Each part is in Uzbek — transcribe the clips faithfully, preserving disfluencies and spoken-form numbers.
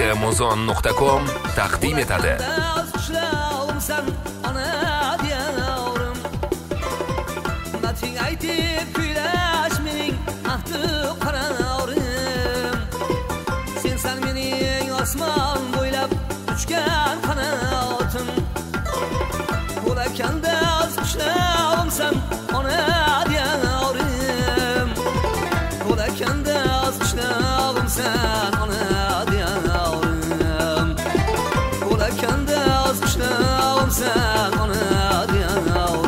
muzon nuqta com taqdim etadi. Sen mening osmon bo'ylab uchgan qanotim bo'lakanda qushlarımsan ona diyorim bo'lakanda qushlarımsan ona diyorim bo'lakanda qushlarımsan ona diyorim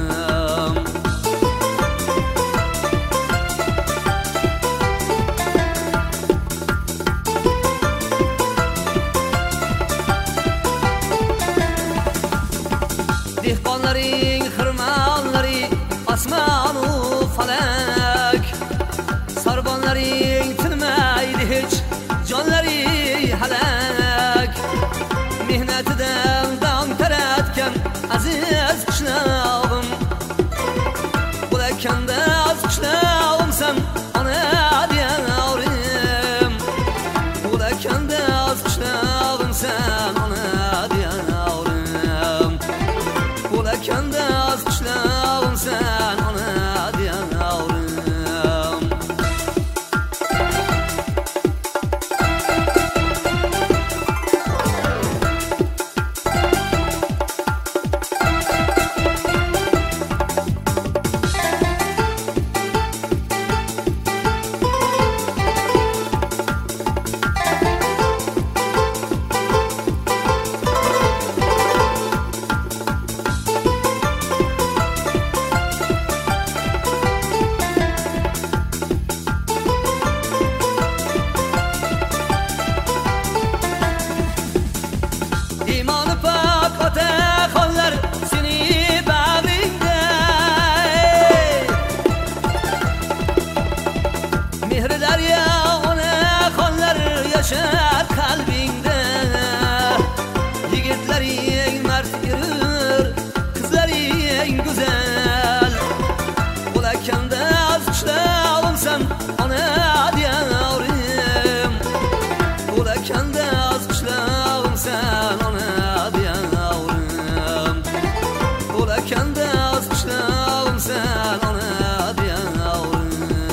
dehqonlaring xirmonlari osmonu falak sorbonlaring tinmaydi hech jonlari halak mehnatidan dam taratgan aziz qishloqim bo'lakanda qishloqimsan ona diyorim bo'lakanda qishloqimsan ona diyorim bo'lakanda qishloqimsan ona diyorim yaşar kalbingde yigitlaring mard yurur qizlaring go'zal bo'lakanda qishloqimsan ona diyorim bo'lakanda qishloqimsan ona diyorim bo'lakanda qishloqimsan ona diyorim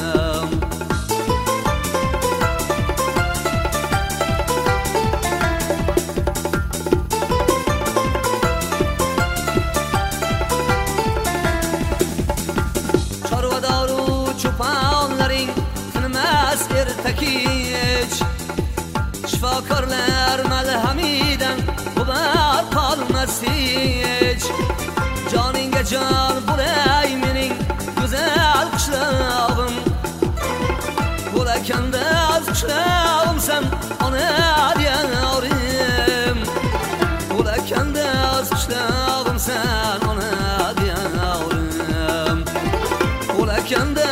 cho'ponlaring tinmas ertakich shifokorlar malhamidan ular qolmas hech joningga jon bo'lay mening go'zal qishlog'im bo'lakanda qishlog'imsan ona diyorim bo'lakanda qishlog'imsan ona diyorim bo'lakanda